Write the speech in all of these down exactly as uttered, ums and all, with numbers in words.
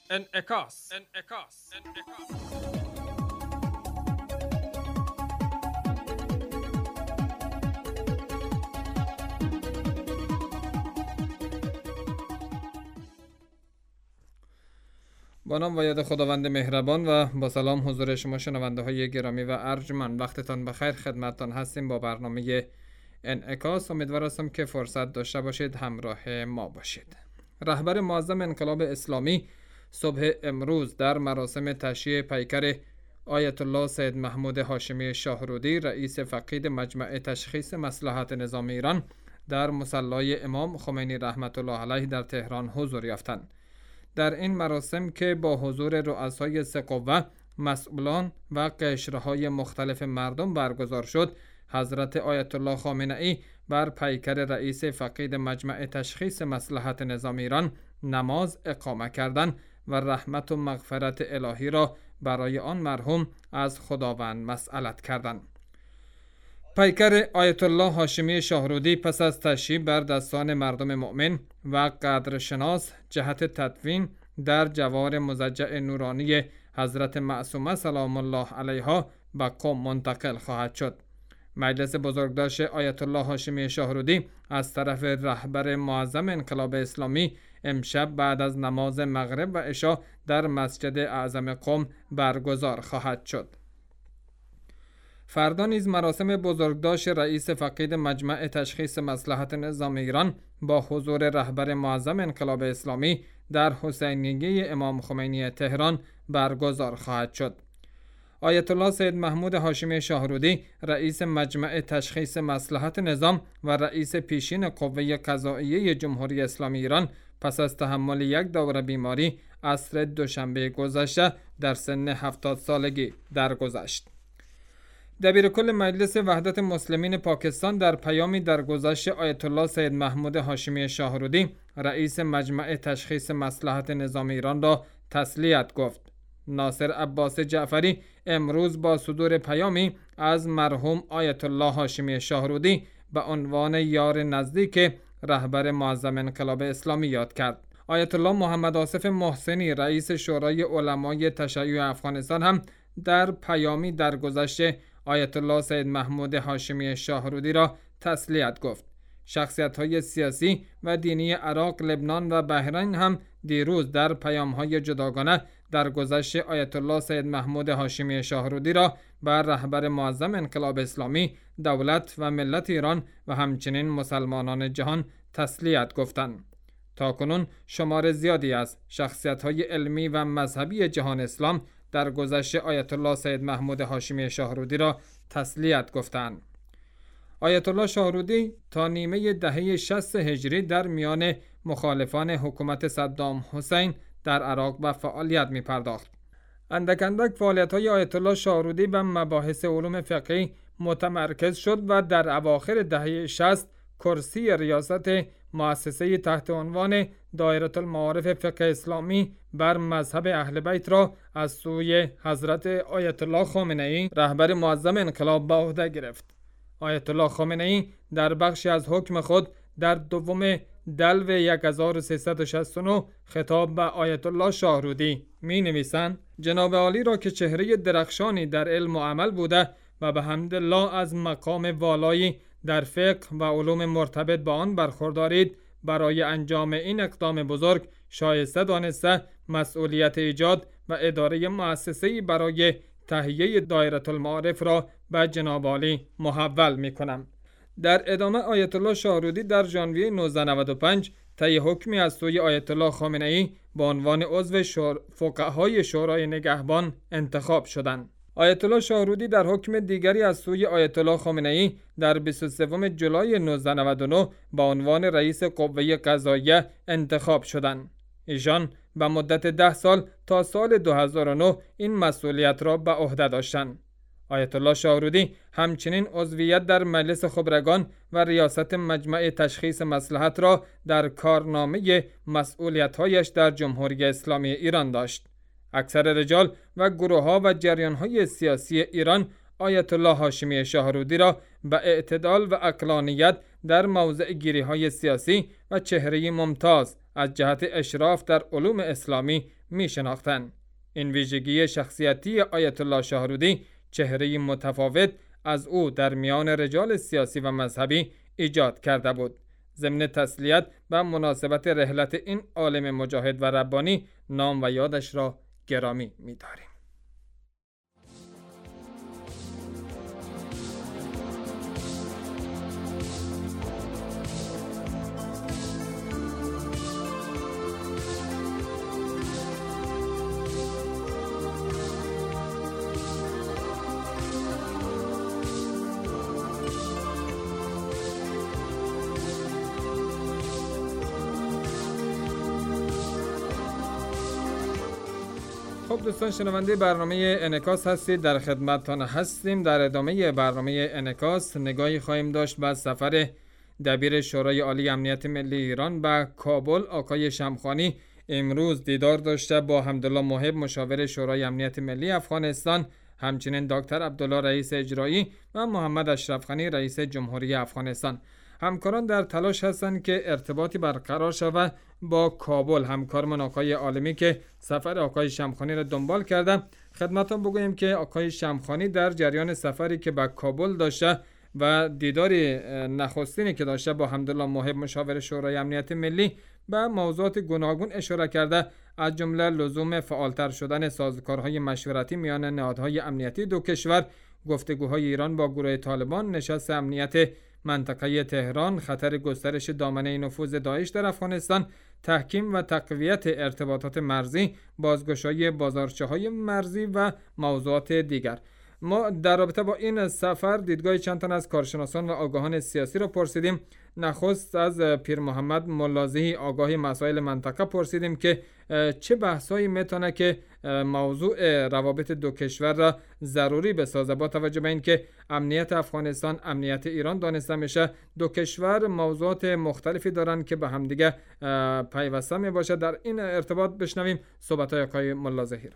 انعکاس انعکاس انعکاس با نام و یاد خداوند مهربان و با سلام حضور شما شنونده های گرامی و ارجمند، وقتتان بخیر، خدمتتان هستیم با برنامه انعکاس. امیدوار هستم که فرصت داشته باشید همراه ما باشید. رهبر معظم انقلاب اسلامی صبح امروز در مراسم تشییع پیکر آیت الله سید محمود هاشمی شاهرودی رئیس فقید مجمع تشخیص مصلحت نظام ایران در مصلی امام خمینی رحمت الله علیه در تهران حضور یافتند. در این مراسم که با حضور رؤسای سه قوه، مسئولان و قشرهای مختلف مردم برگزار شد، حضرت آیت الله خامنه ای بر پیکر رئیس فقید مجمع تشخیص مصلحت نظام ایران نماز اقامه کردند و رحمت و مغفرت الهی را برای آن مرحوم از خداوند مسئلت کردند. پیکر آیت الله هاشمی شاهرودی پس از تشییع بر دستان مردم مؤمن و قدرشناس جهت تدفین در جوار مضجع نورانی حضرت معصومه سلام الله علیها به قم منتقل خواهد شد. مجلس بزرگداشت آیت الله هاشمی شاهرودی از طرف رهبر معظم انقلاب اسلامی امشب بعد از نماز مغرب و عشا در مسجد اعظم قم برگزار خواهد شد. فردا نیز مراسم بزرگداشت رئیس فقید مجمع تشخیص مصلحت نظام ایران با حضور رهبر معظم انقلاب اسلامی در حسینیه امام خمینی تهران برگزار خواهد شد. آیت الله سید محمود هاشمی شاهرودی رئیس مجمع تشخیص مصلحت نظام و رئیس پیشین قوه قضائیه جمهوری اسلامی ایران پس از تحمل یک دوره بیماری عصر دوشنبه گذشته در سن هفتاد سالگی درگذشت. دبیرکل مجلس وحدت مسلمین پاکستان در پیامی درگذشت آیت الله سید محمود هاشمی شاهرودی رئیس مجمع تشخیص مصلحت نظام ایران را تسلیت گفت. ناصر عباس جعفری امروز با صدور پیامی از مرحوم آیت الله هاشمی شاهرودی به عنوان یار نزدیک رهبر معظم انقلاب اسلامی یاد کرد. آیت الله محمد آصف محسنی رئیس شورای علمای تشیع افغانستان هم در پیامی درگذشت آیت الله سید محمود هاشمی شاهرودی را تسلیت گفت. شخصیت‌های سیاسی و دینی عراق، لبنان و بحرین هم دیروز در پیام‌های جداگانه درگذشت آیت الله سید محمود هاشمی شاهرودی را بر رهبر معظم انقلاب اسلامی، دولت و ملت ایران و همچنین مسلمانان جهان تسلیت گفتند. تاکنون شمار زیادی از شخصیت‌های علمی و مذهبی جهان اسلام در گذشت آیت الله سید محمود هاشمی شاهرودی را تسلیت گفتند. آیت الله شاهرودی تا نیمه دهه شصت هجری در میان مخالفان حکومت صدام حسین در عراق به فعالیت می پرداخت. اندک اندک فعالیت های آیت الله شاهرودی به مباحث علوم فقهی متمرکز شد و در اواخر دهه شصت کرسی ریاست مؤسسه تحت عنوان دایره المعارف فقه اسلامی بر مذهب اهل بیت را از سوی حضرت آیت الله خامنه ای رهبر معظم انقلاب به عهده گرفت. آیت الله خامنه ای در بخشی از حکم خود در دوم دلو هزار و سیصد و شصت و نه خطاب به آیت الله شاهرودی می نویسند: جناب عالی را که چهره درخشانی در علم و عمل بوده و به حمدالله از مقام والایی در فقه و علوم مرتبط با آن برخوردارید، برای انجام این اقدام بزرگ شایسته دانسته مسئولیت ایجاد و اداره مؤسسه‌ای برای تهیه دایره المعارف را به جناب عالی محول می کنم. در ادامه آیت الله شاهرودی در ژانویه نوزده نود و پنج طی حکمی از سوی آیت الله خامنه ای به عنوان عضو شور... فقهای شورای نگهبان انتخاب شدند. آیت الله شاهرودی در حکم دیگری از سوی آیت الله خامنه ای در بیست و سوم جولای نوزده نود و نه به عنوان رئیس قوه قضاییه انتخاب شدند. ایشان به مدت ده سال تا سال دو هزار و نه این مسئولیت را به عهده داشتند. آیت الله شاهرودی همچنین عضویت در مجلس خبرگان و ریاست مجمع تشخیص مصلحت را در کارنامه مسئولیت‌هایش در جمهوری اسلامی ایران داشت. اکثر رجال و گروه‌ها و جریان‌های سیاسی ایران آیت الله هاشمی شاهرودی را به اعتدال و عقلانیت در موضع گیری‌های سیاسی و چهره ممتاز از جهت اشراف در علوم اسلامی می شناختند. این ویژگی شخصیتی آیت الله شاهرودی چهره متفاوت از او در میان رجال سیاسی و مذهبی ایجاد کرده بود. ضمن تسلیت و مناسبت رحلت این عالم مجاهد و ربانی نام و یادش را گرامی می‌داریم. خب دوستان شنونده برنامه انعکاس هستید، در خدمتتان هستیم. در ادامه برنامه انعکاس نگاهی خواهیم داشت به سفر دبیر شورای عالی امنیت ملی ایران به کابل. آقای شمخانی امروز دیدار داشته با حمدالله محب مشاور شورای امنیت ملی افغانستان، همچنین دکتر عبدالله رئیس اجرایی و محمد اشرف غنی رئیس جمهوری افغانستان. همکاران در تلاش هستند که ارتباطی برقرار شود با کابل. همکارمان آقای عالمی که سفر آقای شمخانی را دنبال کرده، خدمتتان بگوییم که آقای شمخانی در جریان سفری که به کابل داشته و دیداری نخستینی که داشته با حمدالله محب مشاور شورای امنیت ملی به موضوعات گوناگون اشاره کرده، از جمله لزوم فعالتر شدن سازوکارهای مشورتی میان نهادهای امنیتی دو کشور، گفتگوهای ایران با گروه طالبان، نشست امنیت منطقه تهران، خطر گسترش دامنه نفوذ داعش در افغانستان، تحکیم و تقویت ارتباطات مرزی، بازگشایی بازارچه‌های مرزی و موضوعات دیگر. ما در رابطه با این سفر دیدگاه چند تن از کارشناسان و آگاهان سیاسی را پرسیدیم. نخست از پیر محمد ملازهی آگاه مسائل منطقه پرسیدیم که چه بحثایی میتونه که موضوع روابط دو کشور را ضروری بسازه، با توجه به اینکه امنیت افغانستان امنیت ایران دانسته میشه. دو کشور موضوعات مختلفی دارن که به همدیگه پیوسته می باشه. در این ارتباط بشنویم صحبت‌های آقای ملازهی را.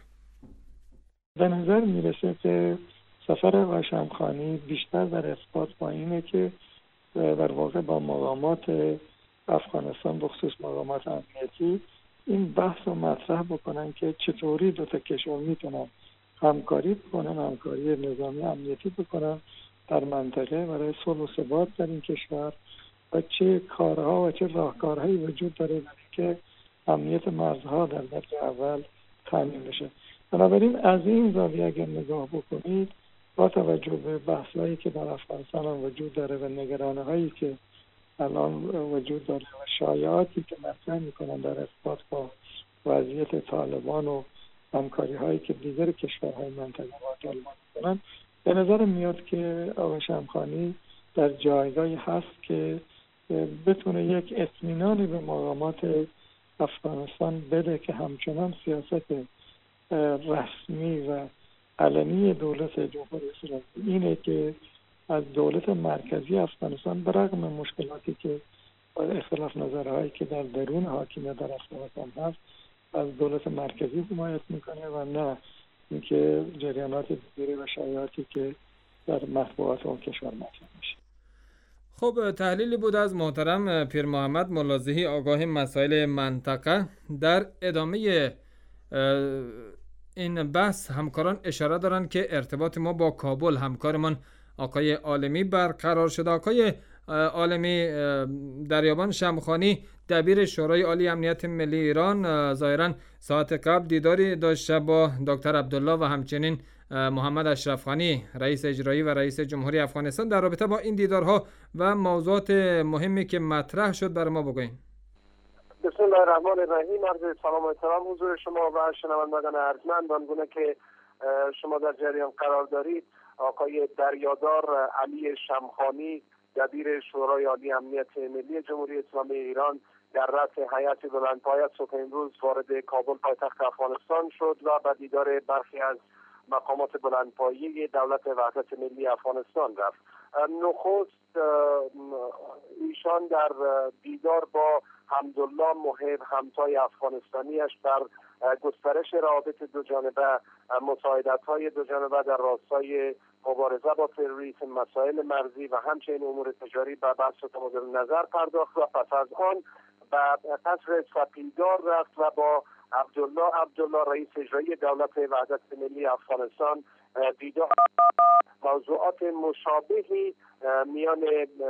به نظر میرسه که سفر آقای شمخانی بیشتر در ارتباط با اینه که در واقع با مقامات افغانستان بخصوص مقامات امنیتی این بحث رو مطرح بکنن که چطوری دو تا کشور میتونن همکاری بکنن، همکاری نظامی امنیتی بکنن در منطقه برای صلح و ثبات در این کشور و چه کارها و چه راهکارهایی وجود داره برای که امنیت مرزها در درجه اول تامین بشه. بنابراین از این زاویه اگر نگاه بکنید، با توجه به بحث‌هایی که در افغانستان هم وجود داره و نگرانی‌هایی که الان وجود داره و شایعاتی که مطرح می‌کنن در ارتباط با وضعیت طالبان و همکاری‌هایی که دیگر کشورهای منطقه با طالبان می‌کنن، به نظر میاد که آقای شمخانی در جایگاهی هست که بتونه یک اطمینانی به مقامات افغانستان بده که همچنان سیاست رسمی و علنی دولت جمهوری اسلامی اینه که از دولت مرکزی افغانستان برغم مشکلاتی که اختلاف نظرهایی که در درون حاکمیت در افغانستان هست از دولت مرکزی حمایت میکنه و نه اینکه جریانات دیگری و شایعاتی که در مطبوعات اون کشور مطرح میشه. خب تحلیلی بود از محترم پیر محمد ملازهی آگاه مسائل منطقه. در ادامه این بحث همکاران اشاره دارند که ارتباط ما با کابل، همکارمان آقای عالمی برقرار شده. آقای عالمی، دریابان شمخانی دبیر شورای عالی امنیت ملی ایران ظاهرا ساعت قبل دیداری داشته با دکتر عبدالله و همچنین محمد اشرف غنی رئیس اجرایی و رئیس جمهوری افغانستان. در رابطه با این دیدارها و موضوعات مهمی که مطرح شد برای ما بگوین. بسم الله الرحمن الرحیم. عرض سلام و احترام حضور شما و شنوندگان ارجمند. آنگونه که شما در جریان قرار دارید، آقای دریادار علی شمخانی دبیر شورای عالی امنیت ملی جمهوری اسلامی ایران در رأس هیئت بلندپایه صبح امروز وارد کابل پایتخت افغانستان شد و به دیدار برخی از مقامات بلندپایه دولت وحدت ملی افغانستان رفت. نخست ایشان در دیدار با حمدالله محب همتای افغانستانیش بر گسترش روابط دو جانبه، مساعدت‌های دو جانبه در راستای مبارزه با تروریسم، مسائل مرزی و همچنین امور تجاری به بحث تبادل نظر پرداخت و پس از آن به قصر سپیدار رفت و با عبدالله عبدالله رئیس اجرایی دولت وحدت ملی افغانستان دیدار موضوعات مشابهی میان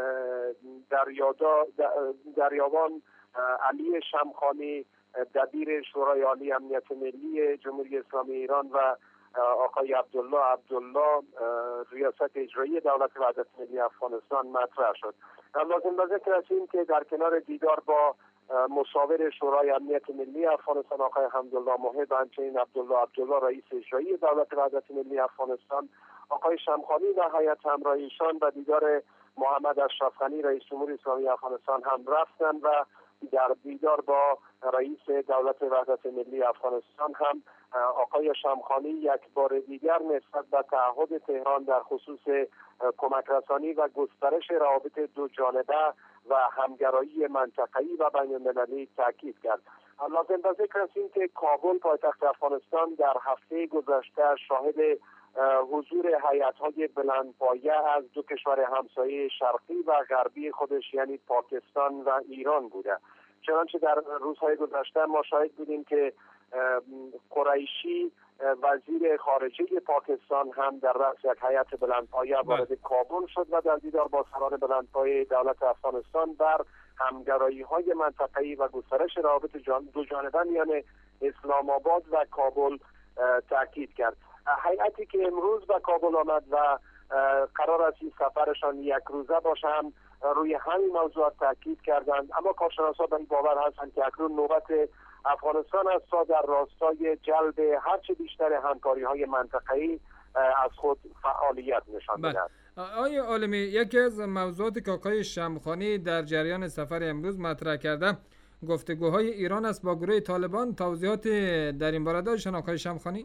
دریاوان علی شمخانی دبیر شورای عالی امنیت ملی جمهوری اسلامی ایران و آقای عبدالله عبدالله ریاست اجرایی دولت وحدت ملی افغانستان مطرح شد. لازم به ذکر است که در کنار دیدار با مشاور شورای امنیت ملی افغانستان آقای حمدالله محب و همچنین عبدالله عبدالله رئیس اجرایی دولت وحدت ملی افغانستان، آقای شمخانی و هیئت همراهیشان و دیدار محمد اشرف غنی رئیس جمهوری اسلامی افغانستان هم رفتند و در دیدار با رئیس دولت وحدت ملی افغانستان هم آقای شمخانی یک بار دیگر نسبت به تعهد تهران در خصوص کمک رسانی و گسترش روابط دو جانبه و همگرایی منطقه‌ای و بین‌المللی تاکید کرد. لازم به ذکر است که کابل پایتخت افغانستان در هفته گذشته شاهد حضور هیئت‌های بلندپایه از دو کشور همسایه شرقی و غربی خودش یعنی پاکستان و ایران بوده. چنانچه در روزهای گذشته ما شاهد بودیم که قریشی وزیر خارجه پاکستان هم در رأس یک هیئت بلندپایه وارد کابل شد و در دیدار با سران بلندپایه دولت افغانستان بر همگرایی‌های منطقه‌ای و گسترش روابط دو جانبه میان اسلام آباد و کابل تاکید کرد. هیئتی که امروز به کابل آمد و قرار است این سفرشان یک روزه باشه هم روی همین موضوعات تاکید کردند، اما کارشناسان به این باور هستند که اکنون نوبت افغانستان است تا در راستای جلب هرچه بیشتر همکاری‌های منطقه‌ای از خود فعالیت نشان بدهد. آقای عالمی، یکی از موضوعاتی که آقای شمخانی در جریان سفر امروز مطرح کرده گفتگوهای ایران است با گروه طالبان. توضیحات در این باره داشتن آقای شمخانی؟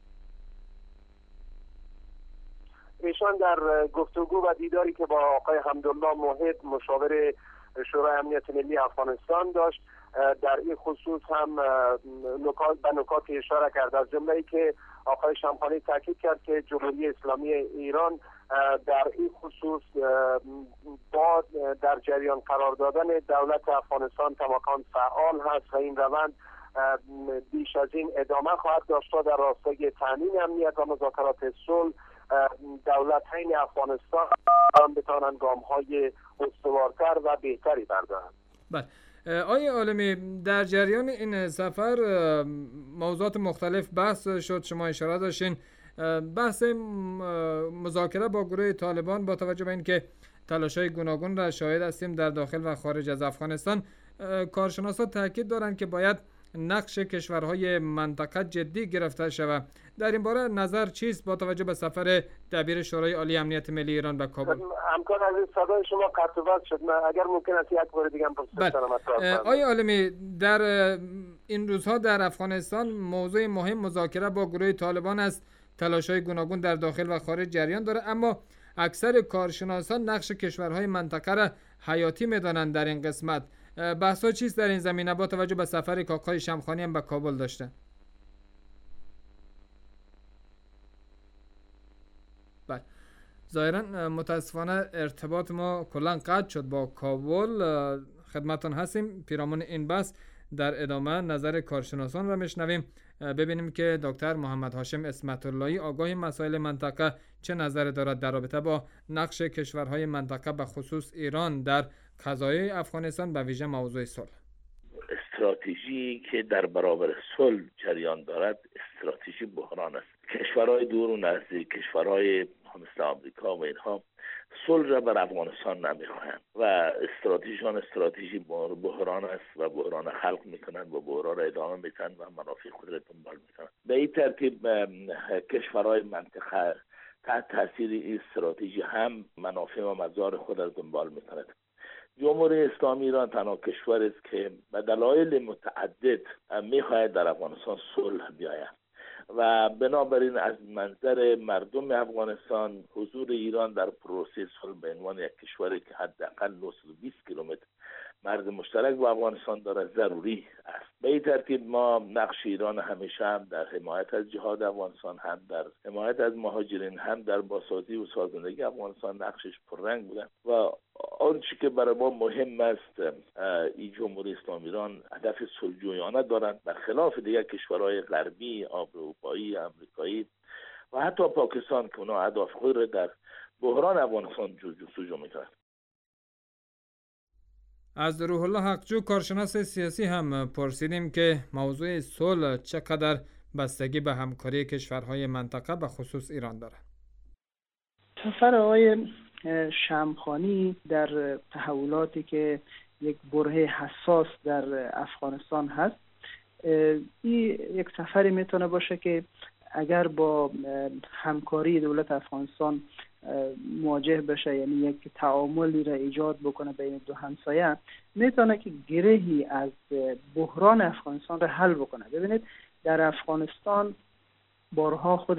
ایشان در گفتگو و دیداری که با آقای حمدالله محب مشاور شورای امنیت ملی افغانستان داشت در این خصوص هم نکات به نکات اشاره کرد، از جمله ای که آقای شمخانی تاکید کرد که جمهوری اسلامی ایران در این خصوص با در جریان قرار دادن دولت افغانستان کماکان فعال هست و این روند بیش از این ادامه خواهد داشت تا در راستای تامین امنیت و مذاکرات صلح دولت‌های افغانستان بتوانند گام‌های استوارتر و بهتری بردارند. بله. آقای عالمی، در جریان این سفر موضوعات مختلف بحث شد، شما اشاره داشتین بحث مذاکره با گروه طالبان با توجه به اینکه تلاش‌های گوناگون را شاهد هستیم در داخل و خارج از افغانستان. کارشناسان تاکید دارند که باید نقش کشورهای منطقه جدی گرفته شود. در این باره نظر چیست با توجه به سفر دبیر شورای عالی امنیت ملی ایران به کابل؟ امکان از صدای شما قطع و وصل شد. من اگر ممکن است یک بار دیگه هم پرسش کنم. آقای عالمی، در این روزها در افغانستان موضوع مهم مذاکره با گروه طالبان است. تلاش‌های گوناگون در داخل و خارج جریان داره، اما اکثر کارشناسان نقش کشورهای منطقه را حیاتی می‌دانند در این قسمت. بحثا چیست در این زمینه با توجه به سفری که آقای شمخانی هم به کابل داشته؟ بله، ظاهرا متاسفانه ارتباط ما کلا قطع شد با کابل. خدمتتون هستیم. پیرامون این بحث در ادامه نظر کارشناسان را میشنویم، ببینیم که دکتر محمد هاشم اسمت اللهی آگاه مسائل منطقه چه نظر دارد در رابطه با نقش کشورهای منطقه به خصوص ایران در قضایای افغانستان به ویژه موضوع صلح. استراتژی که در برابر صلح جریان دارد استراتژی بحران است. کشورهای دور و نزدیک، کشورهای مثل آمریکا و اینها صلح را بر افغانستان نمیخواهند و استراتژیشان استراتژی بحران است و بحران خلق میکنند و بحران را ادامه میدن و منافع خود را دنبال میکنند. به این ترتیب کشورهای منطقه تحت تاثیر این استراتژی هم منافع و مزار خود را دنبال میکنند. جمهوری اسلامی ایران تنها کشور است که به دلایل متعدد میخواهد در افغانستان صلح بیاید و بنابراین از منظر مردم افغانستان حضور ایران در پروسه صلح به عنوان یک کشوری که حداقل نهصد و بیست کیلومتر مرز مشترک با افغانستان داره ضروری است. به این ترتیب ما نقش ایران همیشه هم در حمایت از جهاد افغانستان، هم در حمایت از مهاجرین، هم در بازسازی و سازندگی افغانستان نقشش پررنگ بوده و آنچه که برای ما مهم است، این جمهوری اسلامی ایران هدف صلح‌جویانه دارند برخلاف دیگر کشورهای غربی، اروپایی، آمریکایی و حتی پاکستان که اونا اهداف خود را در بحران افغانستان جستجو می‌کنند. از روح الله حقجو کارشناس سیاسی هم پرسیدیم که موضوع صلح چقدر بستگی به همکاری کشورهای منطقه به خصوص ایران داره. سفر آقای شمخانی در تحولاتی که یک برهه حساس در افغانستان هست، این یک سفری میتونه باشه که اگر با همکاری دولت افغانستان مواجه بشه، یعنی یک تعاملی را ایجاد بکنه بین دو همسایه، میتونه که گرهی از بحران افغانستان را حل بکنه. ببینید در افغانستان بارها خود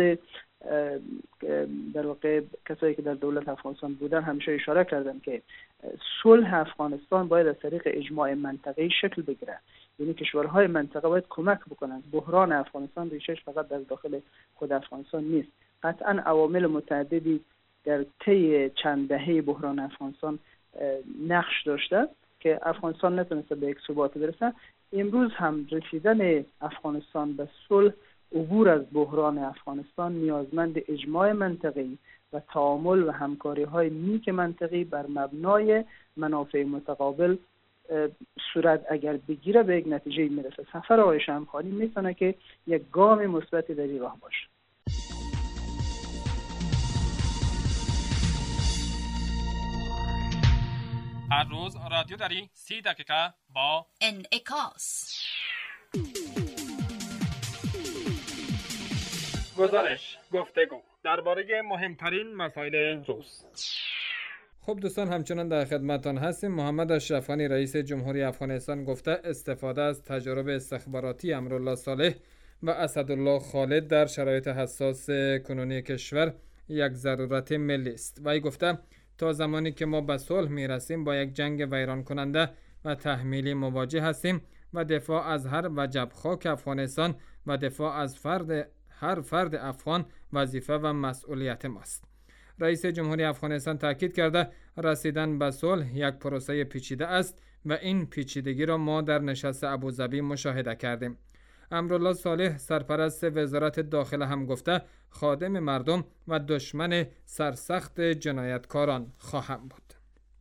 در واقع کسایی که در دولت افغانستان بودن همیشه اشاره کردن که صلح افغانستان باید از طریق اجماع منطقه‌ای شکل بگیره، یعنی کشورهای منطقه باید کمک بکنن. بحران افغانستان ریشش فقط در داخل خود افغانستان نیست، قطعا عوامل متعددی در طی چند دهه بحران افغانستان نقش داشته که افغانستان نتونسته به یک ثبات برسه. امروز هم رسیدن افغانستان به صلح، عبور از بحران افغانستان نیازمند اجماع منطقه‌ای و تعامل و همکاری‌های نیک منطقی بر مبنای منافع متقابل صورت اگر بگیره به یک نتیجه میرسه. سفر آقای شمخانی میتونه که یک گام مثبتی در این راه باشه. هر روز رادیو داری سی دقیقه با انعکاس. گزارش، گفتگو درباره مهمترین مسائل روز. خب دوستان، همچنان در خدمتتان هستیم. محمد اشرف غنی رئیس جمهوری افغانستان گفته استفاده از تجارب استخباراتی امرالله صالح و اسدالله خالد در شرایط حساس کنونی کشور یک ضرورت ملی است. وی گفته تا زمانی که ما به صلح میرسیم با یک جنگ ویران کننده و تحمیلی مواجه هستیم و دفاع از هر وجب خاک افغانستان و دفاع از فرد هر فرد افغان وظیفه و مسئولیت ماست. رئیس جمهوری افغانستان تاکید کرده رسیدن به صلح یک پروسه پیچیده است و این پیچیدگی را ما در نشست ابوظبی مشاهده کردیم. امرالله صالح سرپرست وزارت داخله هم گفته خادم مردم و دشمن سرسخت جنایتکاران خواهم بود.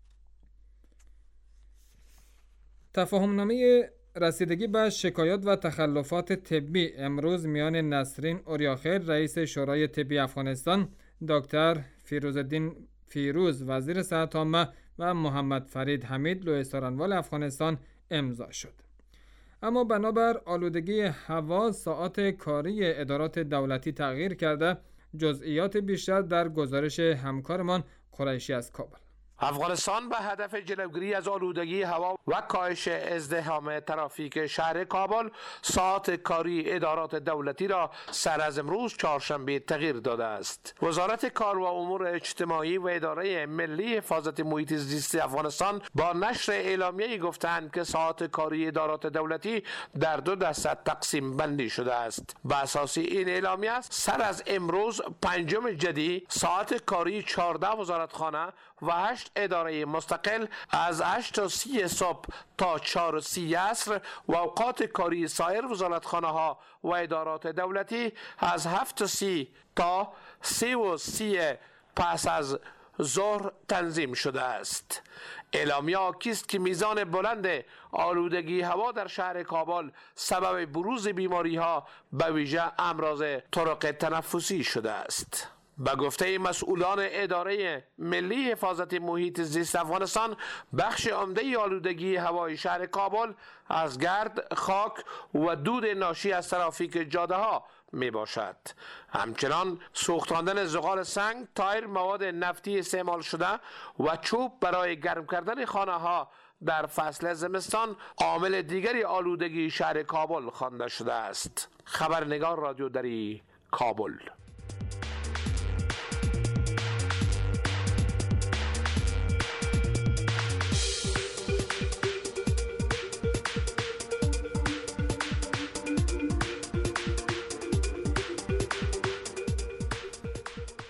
تفاهمنامه رسیدگی به شکایات و تخلفات طبی امروز میان نسرین اوریاخیل رئیس شورای طبی افغانستان، دکتر فیروزالدین فیروز وزیر صحت عامه و محمد فرید حمید لویستارانوال افغانستان امضا شد. اما بنابر آلودگی هوا ساعات کاری ادارات دولتی تغییر کرده. جزئیات بیشتر در گزارش همکارمان قریشی از کابل. افغانستان به هدف جلوگیری از آلودگی هوا و کاهش ازدحام ترافیک شهر کابل ساعات کاری ادارات دولتی را سر از امروز چهارشنبه تغییر داده است. وزارت کار و امور اجتماعی و اداره ملی حفاظت محیط زیست افغانستان با نشر اعلامیه‌ای گفتند که ساعات کاری ادارات دولتی در دو دسته تقسیم بندی شده است. به اساس این اعلامیه سر از امروز پنجم جدی ساعت کاری چهارده وزارتخانه و هشت اداره مستقل از هشت تا سی صبح تا چهار و سی عصر و اوقات کاری سایر وزارتخانه ها و ادارات دولتی از هفت و سی تا سه و سی پس از ظهر تنظیم شده است. اعلامیه حاکی است که میزان بلند آلودگی هوا در شهر کابل سبب بروز بیماری ها به ویژه امراض طرق تنفسی شده است. به گفته مسئولان اداره ملی حفاظت محیط زیست افغانستان، بخش عمده آلودگی هوای شهر کابل از گرد، خاک و دود ناشی از ترافیک جاده ها می باشد. همچنان سوختاندن زغال سنگ، تایر، مواد نفتی استعمال شده و چوب برای گرم کردن خانه ها در فصل زمستان عامل دیگری آلودگی شهر کابل خوانده شده است. خبرنگار رادیو دری، کابل.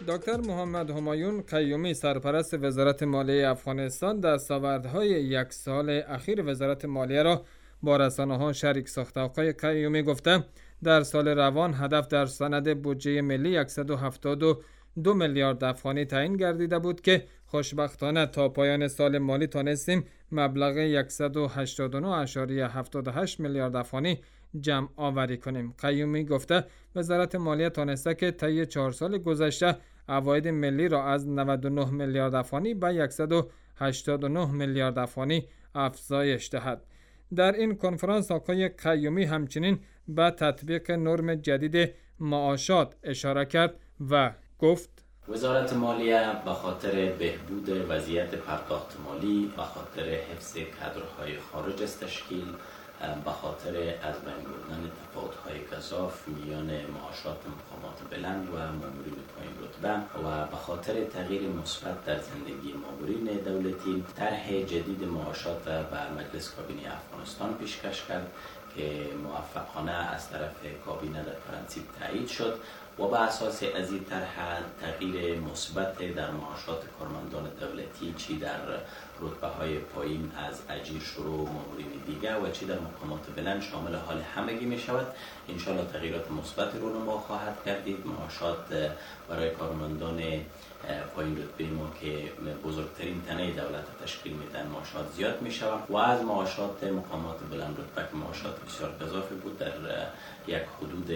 دکتر محمد همایون قیومی سرپرست وزارت مالیه افغانستان دستاوردهای یک سال اخیر وزارت مالیه را با رسانه‌ها شریک ساخته. آقای قیومی گفته در سال روان هدف در سند بودجه ملی صد و هفتاد و دو میلیارد افغانی تعیین گردیده بود که خوشبختانه تا پایان سال مالی تانستیم مبلغ صد و هشتاد و نه اشاری هفتاد و هشت میلیارد افغانی جمع آوری کنیم. قیومی گفته وزارت مالیه تانسته که طی چهار سال گذشته عواید ملی را از نود و نه میلیارد افغانی به صد و هشتاد و نه میلیارد افغانی افزایش دهد. در این کنفرانس آقای قیومی همچنین به تطبیق نرم جدید معاشات اشاره کرد و گفت وزارت مالیه به خاطر بهبود وضعیت پرداخت مالی، به خاطر حفظ کادرهای خارج از تشکیل، به خاطر از بین بردن تفاوت‌های گزاف میان معاشات مقامات بلند و مامورین پایین رتبه و به خاطر تغییر مثبت در زندگی مامورین دولتی طرح جدید معاشات به مجلس کابینه افغانستان پیشکش کرد که موفقانه از طرف کابینه در پرانسیب تایید شد و به اساس از این طرح تغییر مثبت در معاشات کارمندان دولتی چی در رتبه های پایین از اجیر شروع مامورین دیگر و چی در مقامات بلند شامل حال همگی می شود. انشالله تغییرات مثبت رونما خواهد گردید. معاشات برای کارمندان پایین رتبه ما که بزرگترین تنه دولت تشکیل میدن معاشات زیاد می شود و از معاشات مقامات بلند رتبه که معاشات بسیار گزافی بود در یک حدود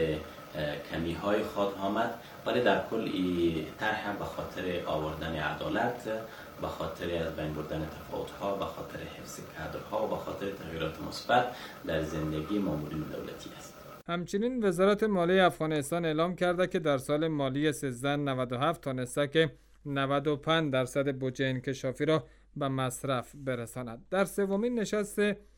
کمی های خواهد آمد، ولی در کل این طرح به خاطر آوردن عدالت، به خاطر از بین بردن تفاوت ها، به خاطر حفظ کادرها و به خاطر تغییرات مثبت در زندگی مامورین دولتی است. همچنین وزارت مالیه افغانستان اعلام کرده که در سال مالی سیزده نود و هفت تانسته که نود و پنج درصد بودجه انکشافی را به مصرف برساند. در سومین نشست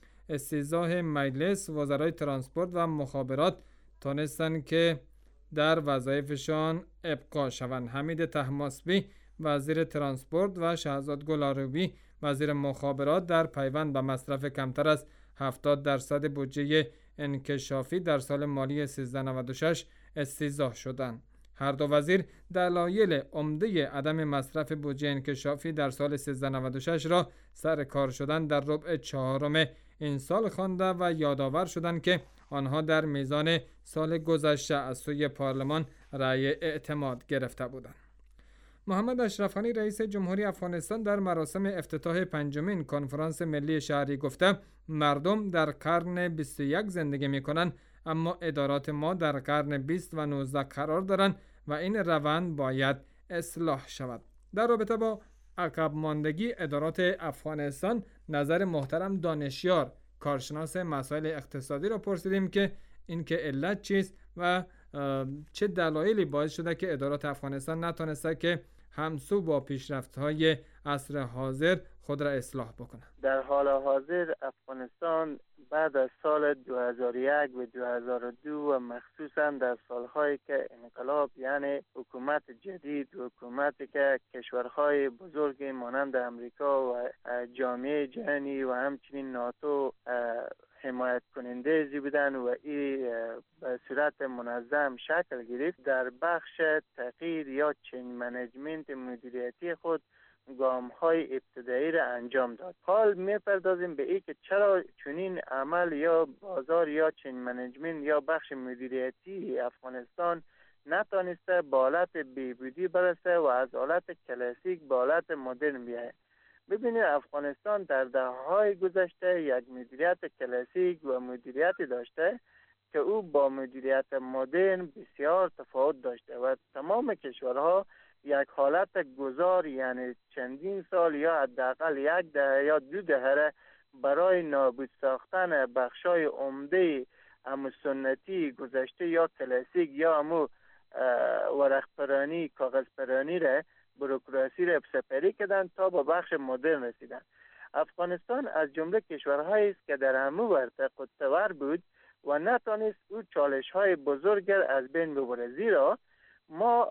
استیضاح مجلس وزرای ترانسپورت و مخابرات تانستند که در وظایفشان ابقا شوند. حمید طهماسبی وزیر ترانسپورت و شهزاد گل آروبی وزیر مخابرات در پیوند به مصرف کمتر از هفتاد درصد بودجه انکشافی در سال مالی سیزده نود و شش استیضاح شدند. هر دو وزیر دلایل عمده عدم مصرف بودجه انکشافی در سال سیزده نود و شش را سر کار شدن در ربع چهارم این سال خوانده و یادآور شدند که آنها در میزان سال گذشته از سوی پارلمان رأی اعتماد گرفته بودند. محمد اشرف غنی رئیس جمهوری افغانستان در مراسم افتتاح پنجمین کنفرانس ملی شهری گفته مردم در قرن بیست و یک زندگی می کنند، اما ادارات ما در قرن بیست و نوزده قرار دارند و این روند باید اصلاح شود. در رابطه با عقب ماندگی ادارات افغانستان نظر محترم دانشیار کارشناس مسائل اقتصادی را پرسیدیم که اینکه علت چیست و چه دلایلی باعث شده که ادارات افغانستان نتونسته که همسو با پیشرفت‌های عصر حاضر خود را اصلاح بکنه. در حال حاضر افغانستان بعد از سال دو هزار و یک و دو هزار و دو و مخصوصا در سالهایی که انقلاب یعنی حکومت جدید، حکومتی که کشورهای بزرگ مانند امریکا و جامعه جهانی و همچنین ناتو حمایت کننده زی بودن و این به صورت منظم شکل گرفت، در بخش تغییر یا چنج منیجمنت مدیریتی خود گام های ابتدایی را انجام داد. حال میپردازیم به این که چرا چنین عمل یا بازار یا چنج منیجمنت یا بخش مدیریتی افغانستان نتانسته به حالت بهبودی برسه و از حالت کلاسیک به حالت مدرن بیاید. ببینید افغانستان در دهه‌های گذشته یک مدیریت کلاسیک و مدیریتی داشته که او با مدیریت مدرن بسیار تفاوت داشته و تمام کشورها یک حالت گذار یعنی چندین سال یا حداقل یک دهه یا دو دهه برای نابود ساختن بخشای عمده امو سنتی گذشته یا کلاسیک یا امو ورق پرانی کاغذ پرانی را بروکراسی را سپری کردن تا با بخش مدرن رسیدن. افغانستان از جمله کشورهایی است که در همو ورطه قطور بود و نتانست او چالش های بزرگ از بین ببره، زیرا ما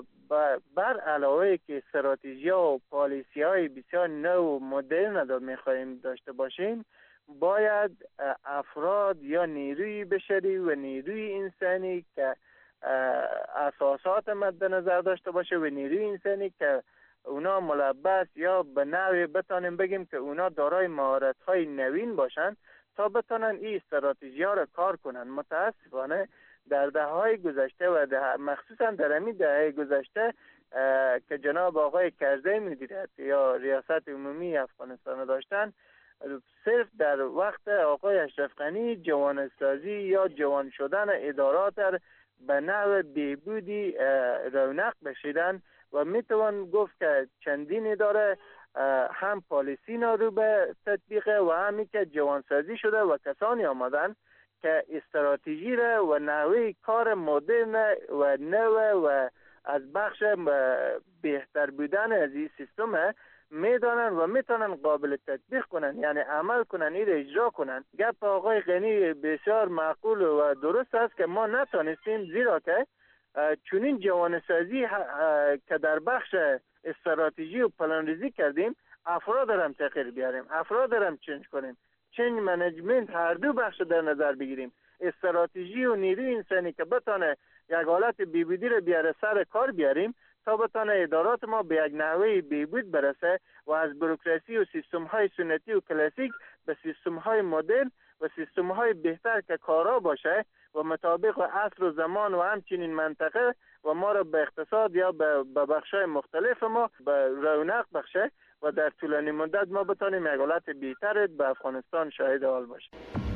بر علاوه که استراتژی و پالیسی های بسیار نو و مدرن را میخواهیم داشته باشیم، باید افراد یا نیروی بشری و نیروی انسانی که اساسات مد نظر داشته باشه و نیروی انسانی که اونا ملبس یا به نوعی بتانیم بگیم که اونا دارای مهارت‌های نوین باشن تا بتانن این استراتژی ها را کار کنن. متاسفانه در دهه‌های گذشته و ده مخصوصا در همین دهه گذشته که جناب آقای کرزی مدیریت یا ریاست عمومی افغانستان داشتن، صرف در وقت آقای اشرف غنی جوانسازی یا جوان شدن ادارات به نوع بهبودی رونق بخشیدن و میتوان گفت که چندین اداره هم پالیسی رو به تطبیق و همی که جوانسازی شده و کسانی آمدن که استراتژی را و نوع کار مدرن و نو و از بخش بهتر بودن از این سیستم میدانن و میتونن قابل تطبیق کنن، یعنی عمل کنن، این اجرا کنن. گپ آقای غنی بسیار معقول و درست است که ما نتونستیم، زیرا که چونین جوانسازی که در بخش استراتژی و پلانریزی کردیم، افراد هم تغییر بیاریم، افراد هم چنج کنیم، چنج منیجمنت هر دو بخش در نظر بگیریم، استراتژی و نیروی انسانی که بتانه یک حالت بیبودی رو بیاره سر کار بیاریم تا بتانه ادارات ما به یک نحوه بهبود برسه و از بروکراسی و سیستم های سنتی و کلاسیک به سیستم های مدرن و سیستم های بهتر که کارا باشه و مطابق عصر و زمان و همچنین منطقه و ما را به اقتصاد یا به بخشای مختلف ما به رونق بخشه و در طولانی مدت ما بتانیم یک حالت بهتر به افغانستان شاهد حال باشیم.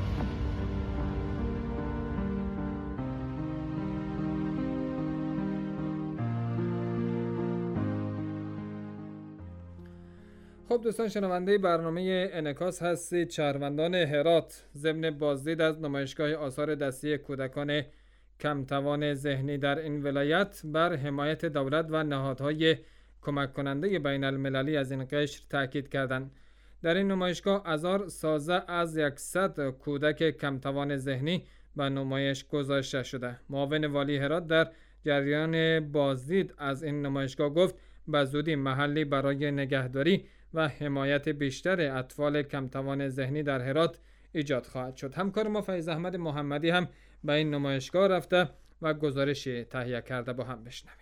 خب دوستان شنونده برنامه انعکاس هستید. شهروندان هرات ضمن بازدید از نمایشگاه آثار دستی کودکان کمتوان ذهنی در این ولایت بر حمایت دولت و نهادهای کمک کننده بین المللی از این قشر تاکید کردند. در این نمایشگاه ازار سازه از صد کودک کمتوان ذهنی به نمایش گذاشته شده. معاون والی هرات در جریان بازدید از این نمایشگاه گفت به زودی محلی برای نگهداری و حمایت بیشتر اطفال کمتوان ذهنی در هرات ایجاد خواهد شد. همکار ما فیض احمد محمدی هم به این نمایشگاه رفته و گزارشی تهیه کرده، با هم بشنویم.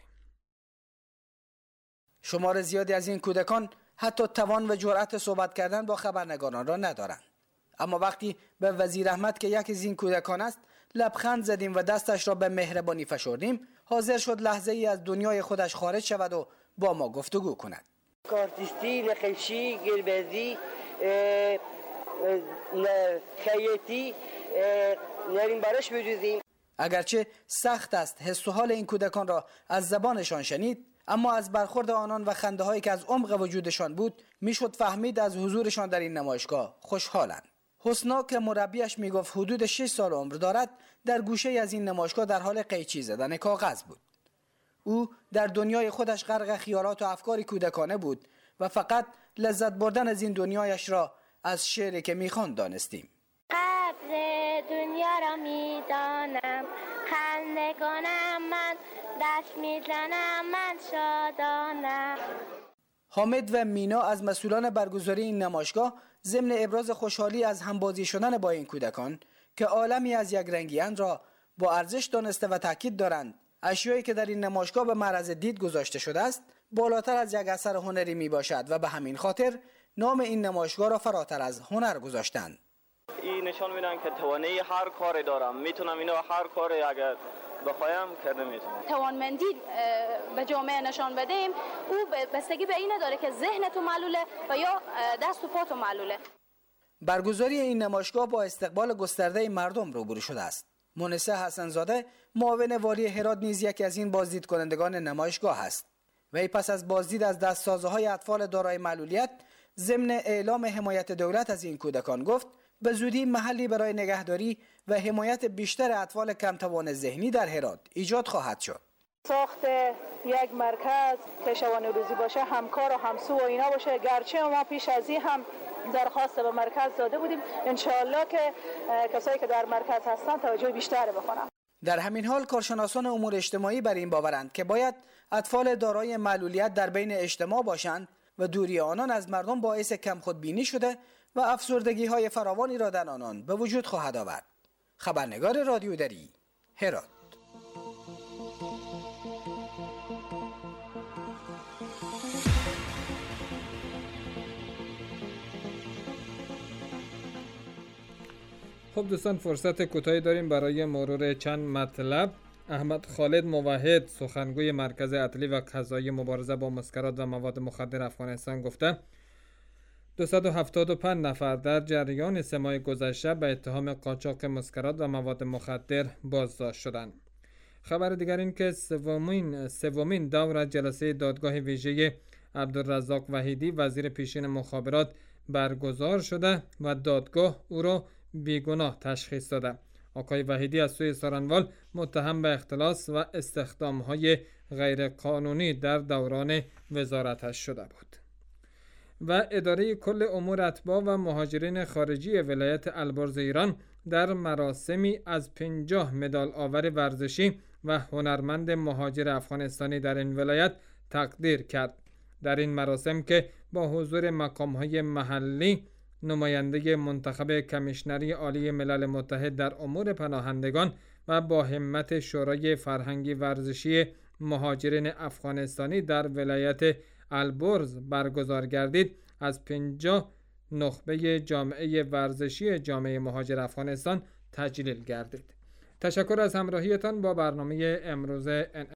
شمار زیادی از این کودکان حتی توان و جرأت صحبت کردن با خبرنگاران را ندارند. اما وقتی به وزیر احمد که یکی از این کودکان است لبخند زدیم و دستش را به مهربانی فشردیم، حاضر شد لحظه ای از دنیای خودش خارج شود و با ما گفتگو کند. کارتیستی، نقشی، گربزی، خیاطی نریم برش بجوزیم. اگرچه سخت است حس و حال این کودکان را از زبانشان شنید، اما از برخورد آنان و خنده هایی که از عمق وجودشان بود میشد فهمید از حضورشان در این نمایشگاه خوشحالند. حسنا که مربیش میگفت حدود شش سال عمر دارد در گوشه از این نمایشگاه در حال قیچی زدن کاغذ بود. او در دنیای خودش غرق خیالات و افکاری کودکانه بود و فقط لذت بردن از این دنیایش را از شعری که میخواند دانستیم. قدر دنیا را میدانم، خندگانم من، دست میزنم من شادانم. حامد و مینا از مسئولان برگزاری این نمایشگاه ضمن ابراز خوشحالی از همبازی شدن با این کودکان که عالمی از یک رنگی‌اند را با ارزش دانسته و تاکید دارند اشیایی که در این نمایشگاه به معرض دید گذاشته شده است بالاتر از یک اثر هنری می باشد و به همین خاطر نام این نمایشگاه را فراتر از هنر گذاشتند. این نشان میدن که توانایی هر کاری دارم، میتونم اینو هر کاری اگر بخوایم کرده میتونم. توانمندی به جامعه نشان بدیم، او بستگی به اینه داره که ذهن تو معلوله و یا دست و پا تو معلوله. برگزاری این نمایشگاه با استقبال گسترده مردم روبرو شده است. مونسه حسنزاده معاون والی هرات نیز یکی از این بازدید کنندگان نمایشگاه است. وی پس از بازدید از دستسازهای اطفال دارای معلولیت ضمن اعلام حمایت دولت از این کودکان گفت به زودی محلی برای نگهداری و حمایت بیشتر اطفال کمتوان ذهنی در هرات ایجاد خواهد شد. ساخت یک مرکز که شبانه روزی باشه، همکار و همسو و اینا باشه، گرچه ما پیش از این هم درخواست به مرکز داده بودیم، انشاءالله که کسایی که در مرکز هستن توجه بیشتر بکنن. در همین حال کارشناسان امور اجتماعی بر این باورند که باید اطفال دارای معلولیت در بین اجتماع باشند و دوری آنان از مردم باعث کم خودبینی شده و افسردگی های فراوانی را در آنان به وجود خواهد آورد. خبرنگار رادیو دری، هرات. خب دوستان، فرصت کوتاهی داریم برای مرور چند مطلب. احمد خالد موحد، سخنگوی مرکز عدلی و قضایی مبارزه با مسکرات و مواد مخدر افغانستان گفته دویست و هفتاد و پنج نفر در جریان سه ماه گذشته به اتهام قاچاق مسکرات و مواد مخدر بازداشت شدند. خبر دیگر این که سومین سومین دور جلسه دادگاه ویژه عبدالرزاق وحیدی وزیر پیشین مخابرات برگزار شده و دادگاه او را بیگناه تشخیص داده. آقای وحیدی از سوی سارنوال متهم به اختلاس و استخدام‌های غیرقانونی در دوران وزارتش شده بود. و اداره کل امور اتباع و مهاجرین خارجی ولایت البرز ایران در مراسمی از پنجاه مدال آور ورزشی و هنرمند مهاجر افغانستانی در این ولایت تقدیر کرد. در این مراسم که با حضور مقام‌های محلی، نماینده منتخب کمیشنری عالی ملل متحد در امور پناهندگان و با همت شورای فرهنگی ورزشی مهاجرین افغانستانی در ولایت البرز برگزار گردید، از پنجاه نخبه جامعه ورزشی جامعه مهاجر افغانستان تجلیل گردید. تشکر از همراهیتان با برنامه امروز